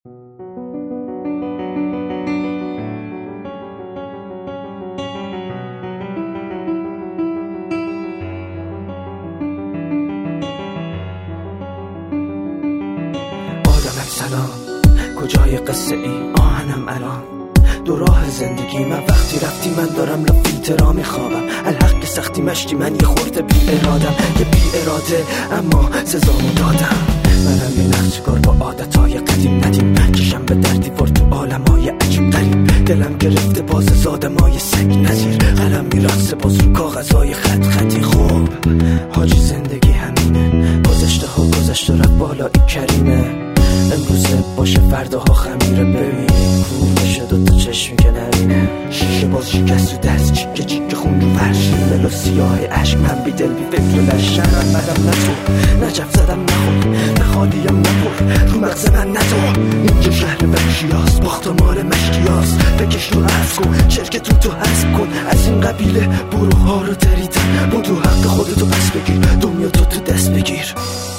سلام، کجای قصه ای آهنم الان؟ دو راه زندگی من وقتی رفتی من دارم لفیلترا میخوابم. الحق که سختی مشتی من یه خورده بی ارادم، یه بی اراده اما سزامو دادم. منم یه نقشکار با عادتهای قدیم ندیم، کشم به در دیوار تو عالمای عجیب غریب. دلم گرفته باز زادمای سگ نظیر، قلم میرقصه باز رو کاغذهای خط خطی. خوب حاجی زندگی همینه، گذشته ها گذشته رفت بالایی کریمه. امروزه باشه فرداها خمیره، ببین کور بشه دوتا چشمی که نبینه. شیشه باز شکست تو دست، چیکه چیکه خون رو فرش، ریمل و سیاه عشق. من بی دل بی فکر و لشنم بدم نتو، نجف زدم نخور، نخالیم نپر، رو مغز من نتو. اینجا شهر وحشیاست، باخت مال مشکیاست. بکش رو عرض کن، شرکتون تو حسب کن. از این قبیله بروها رو دریدن، با تو حق خودتو پس بگیر، دنیا تو دست بگیر.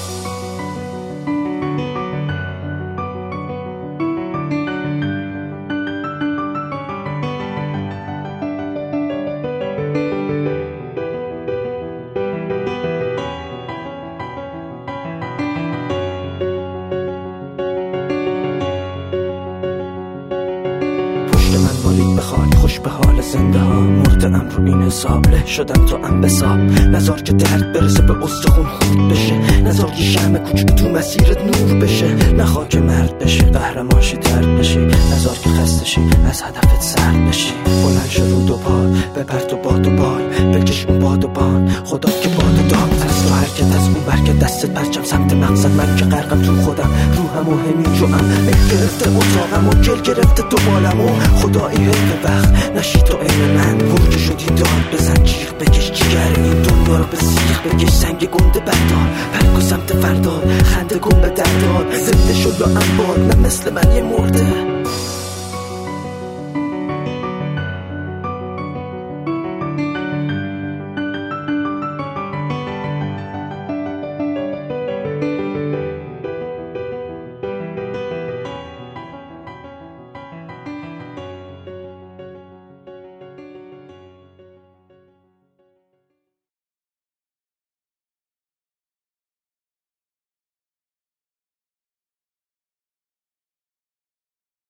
من مالید بخواد خوش به حال زنده ها، مردم رو این حساب له شدم تو انبساب. نزار که درد برسه به استخون خود بشه، نزار یه شمع کوچک تو مسیرت نور بشه. نخواه که مرد بشی قهرمانشی درد بشی، نزار که خستشی از هدفت سرد بشی. بلند شو رو دو پا بپر تو باد و بال، بکش اون باد و بان، خدا که باد دام. از تو حرکت از اون برکت دستت پرچم سمت مقصد. من که غرقم تو خودم، روحم و همین جوام گرفته اتاقم و گل گرفته تو بالم. و خدایی حیف وقت نشی تو این من، برج شدی داد بزن جیغ بکش جیگر این دنیا رو به سیخ بکش. سنگ گنده بردار پرک و سمت فردا، خنده کن به دردار، زنده شد یا انبار نه مثل من یه مرده.